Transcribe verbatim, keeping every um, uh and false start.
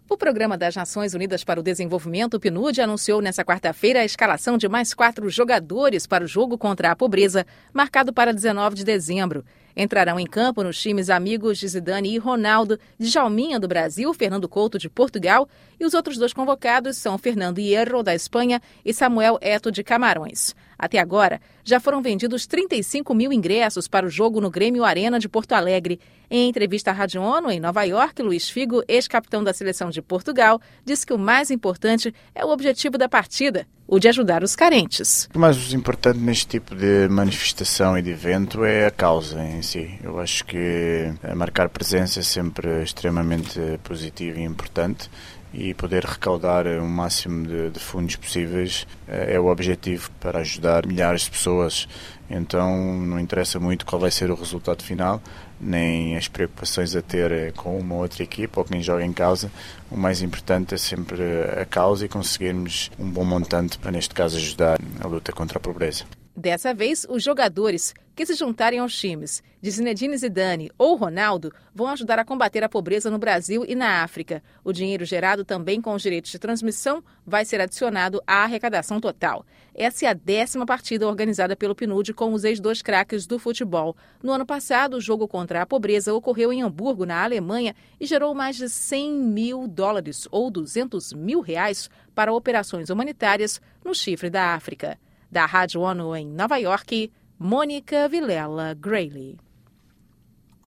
O Programa das Nações Unidas para o Desenvolvimento, o PNUD, anunciou nesta quarta-feira a escalação de mais quatro jogadores para o jogo contra a pobreza, marcado para dezenove de dezembro. Entrarão em campo nos times amigos de Zidane e Ronaldo, Djalminha do Brasil, Fernando Couto de Portugal, e os outros dois convocados são Fernando Hierro da Espanha e Samuel Eto'o de Camarões. Até agora, já foram vendidos trinta e cinco mil ingressos para o jogo no Grêmio Arena de Porto Alegre. Em entrevista à Rádio ONU, em Nova York, Luís Figo, ex-capitão da seleção de Portugal, disse que o mais importante é o objetivo da partida, o de ajudar os carentes. O mais importante neste tipo de manifestação e de evento é a causa em si. Eu acho que marcar presença é sempre extremamente positivo e importante. E poder recaudar o máximo de, de fundos possíveis é o objetivo para ajudar milhares de pessoas. Então não interessa muito qual vai ser o resultado final, nem as preocupações a ter com uma ou outra equipa ou quem joga em causa. O mais importante é sempre a causa e conseguirmos um bom montante para, neste caso, ajudar a luta contra a pobreza. Dessa vez, os jogadores que se juntarem aos times de Zinedine Zidane ou Ronaldo vão ajudar a combater a pobreza no Brasil e na África. O dinheiro gerado também com os direitos de transmissão vai ser adicionado à arrecadação total. Essa é a décima partida organizada pelo PNUD com os ex-dois craques do futebol. No ano passado, o jogo contra a pobreza ocorreu em Hamburgo, na Alemanha, e gerou mais de cem mil dólares ou duzentos mil reais para operações humanitárias no chifre da África. Da Rádio ONU em Nova York, Mônica Vilela Grayley.